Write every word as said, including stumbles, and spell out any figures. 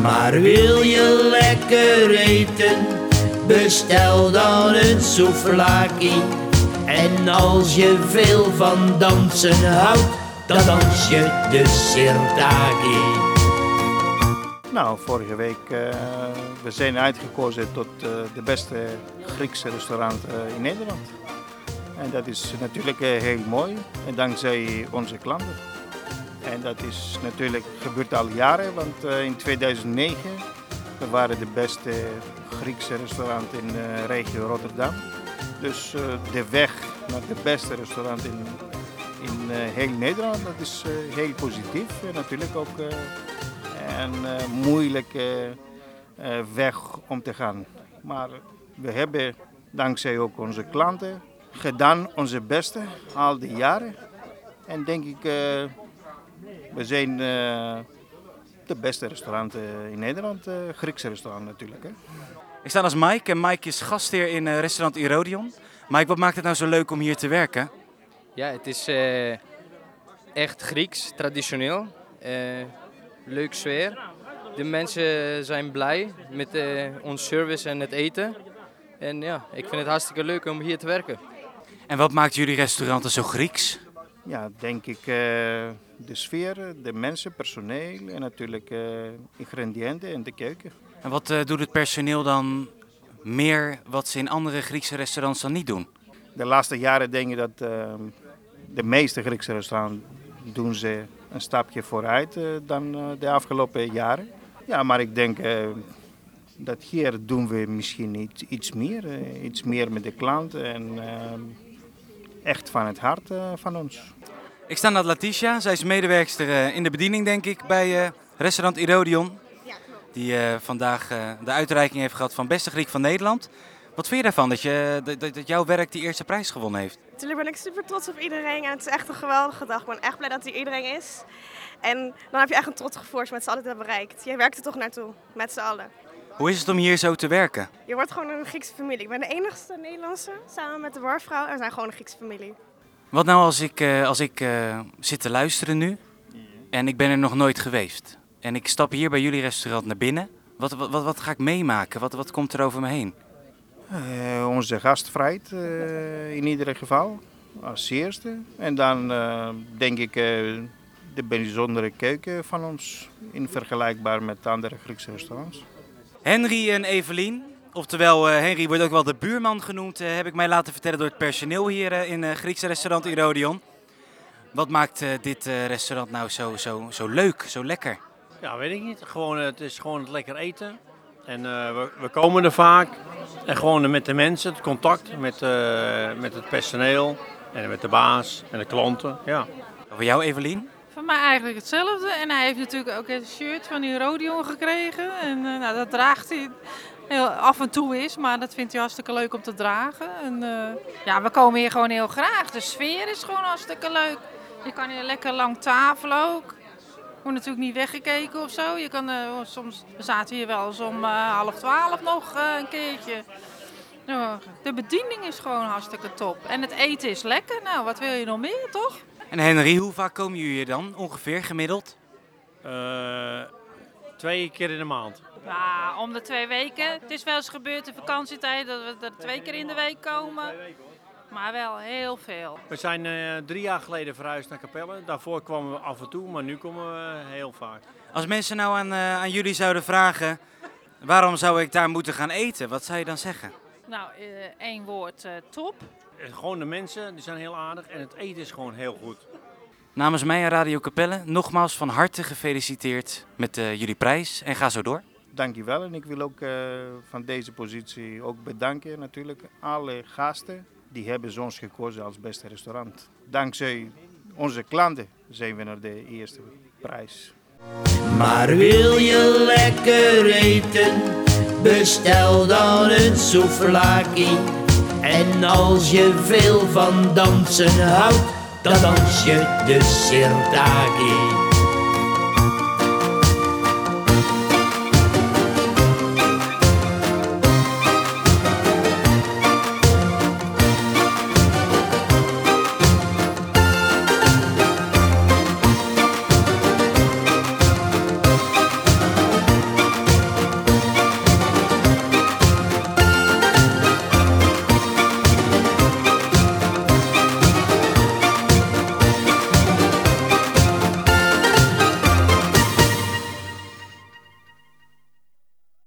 Maar wil je lekker eten, bestel dan een souvlaki. En als je veel van dansen houdt, dan dans je de sirtaki. Nou, vorige week uh, we zijn uitgekozen tot uh, de beste Griekse restaurant uh, in Nederland. En dat is natuurlijk uh, heel mooi, en dankzij onze klanten. En dat is natuurlijk gebeurd al jaren, want uh, in tweeduizend negen we waren de beste Griekse restaurant in de uh, regio Rotterdam. Dus uh, de weg naar de beste restaurant in, in uh, heel Nederland, dat is uh, heel positief. En natuurlijk ook uh, een uh, moeilijke uh, weg om te gaan. Maar we hebben dankzij ook onze klanten gedaan onze beste al die jaren. En denk ik, uh, we zijn uh, de beste restaurant uh, in Nederland, uh, Griekse restaurant natuurlijk. Hè. Ik sta als Mike en Mike is gastheer in uh, restaurant Irodion. Mike, wat maakt het nou zo leuk om hier te werken? Ja, het is uh, echt Grieks, traditioneel. Uh, leuk sfeer. De mensen zijn blij met uh, onze service en het eten. En ja, ik vind het hartstikke leuk om hier te werken. En wat maakt jullie restauranten zo Grieks? Ja, denk ik uh, de sfeer, de mensen, personeel en natuurlijk uh, ingrediënten en de keuken. En wat uh, doet het personeel dan meer wat ze in andere Griekse restaurants dan niet doen? De laatste jaren denk ik dat uh, de meeste Griekse restaurants doen ze een stapje vooruit uh, dan uh, de afgelopen jaren. Ja, maar ik denk uh, dat hier doen we misschien iets, iets meer, uh, iets meer met de klant en uh, echt van het hart uh, van ons. Ik sta naast Letitia, zij is medewerkster uh, in de bediening denk ik bij uh, restaurant Irodion. Die uh, vandaag uh, de uitreiking heeft gehad van beste Griek van Nederland. Wat vind je daarvan dat, je, dat, dat jouw werk die eerste prijs gewonnen heeft? Natuurlijk ben ik super trots op iedereen en het is echt een geweldige dag. Ik ben echt blij dat er iedereen is. En dan heb je echt een trots gevoel als je met z'n allen hebt bereikt. Je werkt er toch naartoe, met z'n allen. Hoe is het om hier zo te werken? Je wordt gewoon een Griekse familie. Ik ben de enigste Nederlandse, samen met de barvrouw. En we zijn gewoon een Griekse familie. Wat nou als ik, uh, als ik uh, zit te luisteren nu en ik ben er nog nooit geweest. En ik stap hier bij jullie restaurant naar binnen. Wat, wat, wat, wat ga ik meemaken? Wat, wat komt er over me heen? Uh, onze gastvrijheid uh, in ieder geval, als eerste. En dan uh, denk ik uh, de bijzondere keuken van ons, in vergelijkbaar met andere Griekse restaurants. Henry en Evelien, oftewel uh, Henry wordt ook wel de buurman genoemd, uh, heb ik mij laten vertellen door het personeel hier uh, in uh, Griekse restaurant Irodion. Wat maakt uh, dit uh, restaurant nou zo, zo, zo leuk, zo lekker? Ja, weet ik niet. Gewoon, het is gewoon het lekker eten. En uh, we, we komen er vaak. En gewoon met de mensen, het contact met, uh, met het personeel. En met de baas en de klanten. Ja. Voor jou, Evelien? Voor mij eigenlijk hetzelfde. En hij heeft natuurlijk ook een shirt van Irodion gekregen. En uh, nou, dat draagt hij heel af en toe is. Maar dat vindt hij hartstikke leuk om te dragen. En uh, ja, we komen hier gewoon heel graag. De sfeer is gewoon hartstikke leuk. Je kan hier lekker lang tafelen ook. Wordt natuurlijk niet weggekeken of zo. Je kan, uh, soms, we zaten hier wel eens om uh, half twaalf nog uh, een keertje. Nou, de bediening is gewoon hartstikke top. En het eten is lekker. Nou, wat wil je nog meer, toch? En Henry, hoe vaak komen jullie hier dan ongeveer gemiddeld? Uh, twee keer in de maand. Ja, om de twee weken. Het is wel eens gebeurd in vakantietijd dat we er twee keer in de week komen. Maar wel heel veel. We zijn uh, drie jaar geleden verhuisd naar Capelle. Daarvoor kwamen we af en toe, maar nu komen we heel vaak. Als mensen nou aan, uh, aan jullie zouden vragen, waarom zou ik daar moeten gaan eten? Wat zou je dan zeggen? Nou, uh, één woord, uh, top. Gewoon de mensen, die zijn heel aardig en het eten is gewoon heel goed. Namens mij en Radio Capelle, nogmaals van harte gefeliciteerd met uh, jullie prijs en ga zo door. Dankjewel en ik wil ook uh, van deze positie ook bedanken natuurlijk alle gasten. Die hebben ons gekozen als beste restaurant. Dankzij onze klanten zijn we naar de eerste prijs. Maar wil je lekker eten, bestel dan een souvlaki. En als je veel van dansen houdt, dan dans je de sirtaki.